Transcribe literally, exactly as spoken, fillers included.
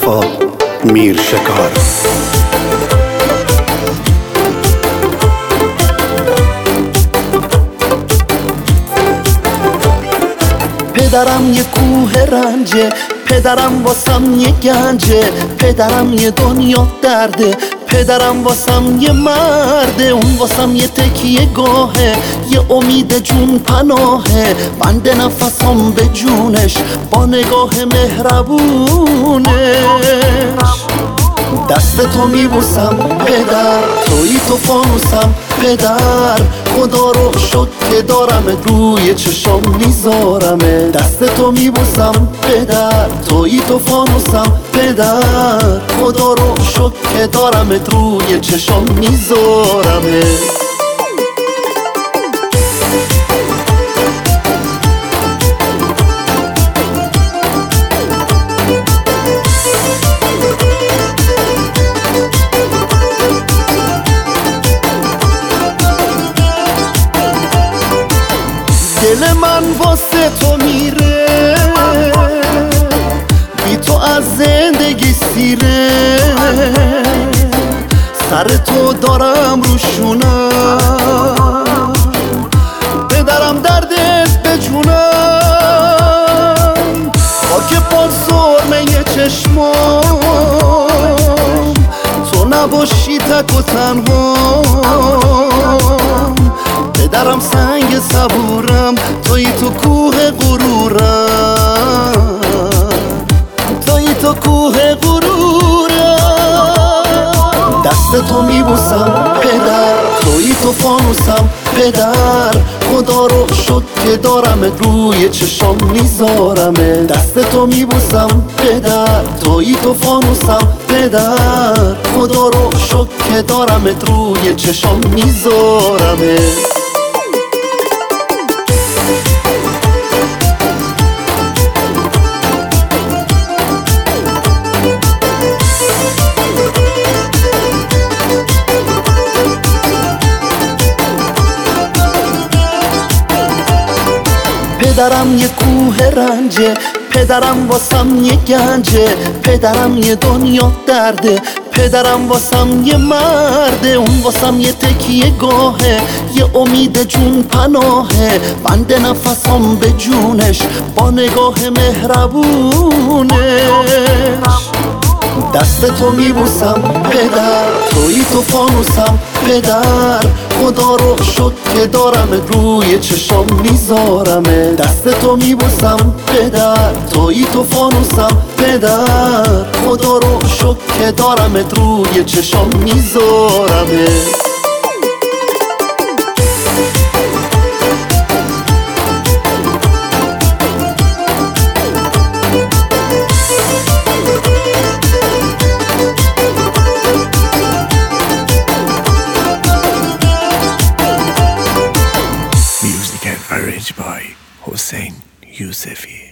وفا میرشکار. پدرم یه کوه رنجه، پدرم واسم یه گنجه، پدرم یه دنیا درده، پدرم واسم یه مرده، اون واسم یه تکیه گاهه، یه امید جون پناهه، بند نفسم به جونش با نگاه مهربونش. دست تو میبوسم پدر، توی تو فانوسم پدر، خدا رو شد که دارم روی چشم میذارمه. دست تو میبوسم پدر، توی تو فانوسم پدر، خدا رو شد که دارم روی چشم میذارمه. دل من واسه تو میره، بی تو از زندگی سیره، سر تو دارم روشونم، پدرم دردت به جونم، خاک پا سرمه چشمام، تو نباشی تک و تنها، پدرم سنگ صبورم، توی تو کوه غرورم، توی تو کوه غرورم. دست تو میبوسم پدر، توی تو فانوسم پدر، خدا رو شد که دارم روی چشم میذارمه. دست تو میبوسم پدر، توی تو فانوسم پدر، خدا رو شد که دارم روی چشم میذارمه. پدرم یه کوه رنجه، پدرم واسم یه گنجه، پدرم یه دنیا درده، پدرم واسم یه مرده، اون واسم یه تکیه گاهه، یه امید جون پناهه، بند نفسم به جونش با نگاه مهربونش. دست تو میبوسم پدر، توی تو فانوسم پدر، خدا رو شد که دارم روی چشم میذارمه. دست تو میبوسم پدر، توی تو فانوسم پدر، خدا رو شد که دارم روی چشم میذارمه. Arranged by Hossein Yousefi.